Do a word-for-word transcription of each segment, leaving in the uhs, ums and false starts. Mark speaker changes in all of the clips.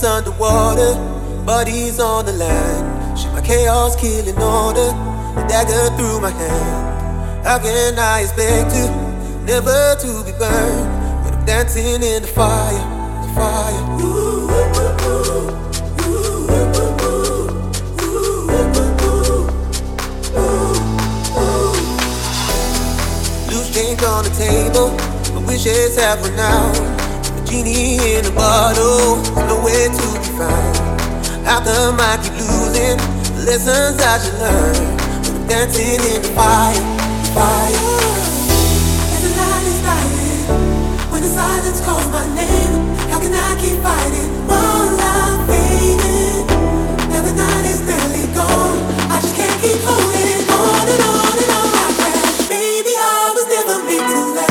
Speaker 1: He's underwater, but he's on the land. Shit, my chaos killing order, a dagger through my hand. How can I expect to, never to be burned, when I'm dancing in the fire, the fire. Ooh, ooh, ooh, ooh. Change on the table, my wishes have run out. The genie in the bottle, there's nowhere to be found. How come I keep losing the lessons I should learn when I'm dancing in the fire, fire?
Speaker 2: And the light is dying when the silence calls my name. How can I keep fighting while I'm fading? Now the night is barely gone, I just can't keep holding on and on and on. I crash, baby, I was never meant to last.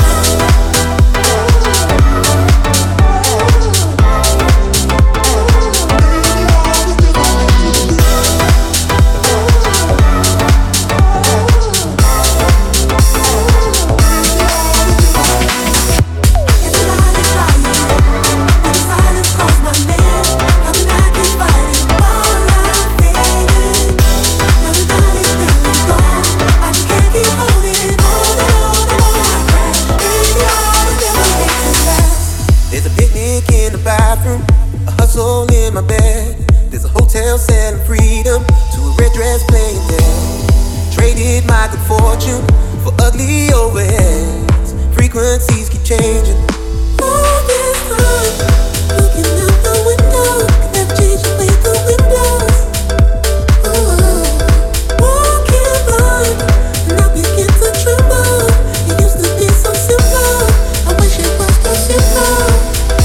Speaker 1: In my bed, there's a hotel selling freedom to a red dress playing dead. Traded my good fortune for ugly overheads. Frequencies keep changing.
Speaker 2: All this time, looking out the window, could never change the way the wind blows. Oh, walking blind, and I begin to tremble. It used to be so simple, I wish it was so simple.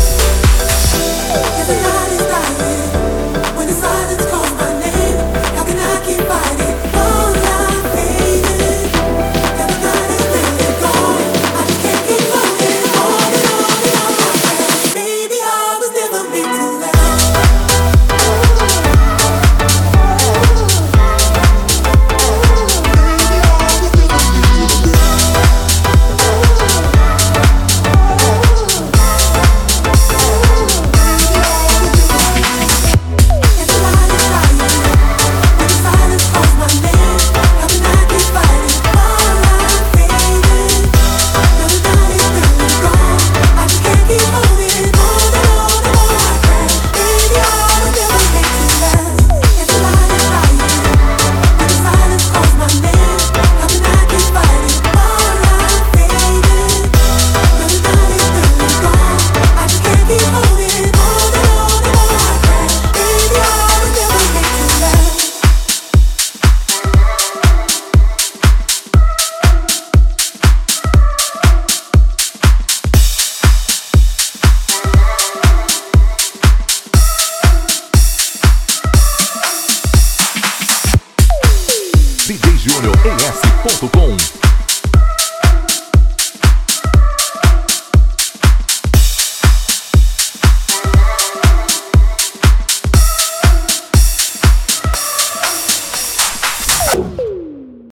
Speaker 2: And the night is dying when the silence calls my name. How can I keep fighting while I'm fading? And the night is barely gone, I just can't keep holding on and on and on. Baby, I was never meant to last.
Speaker 3: D J Júnior E S ponto com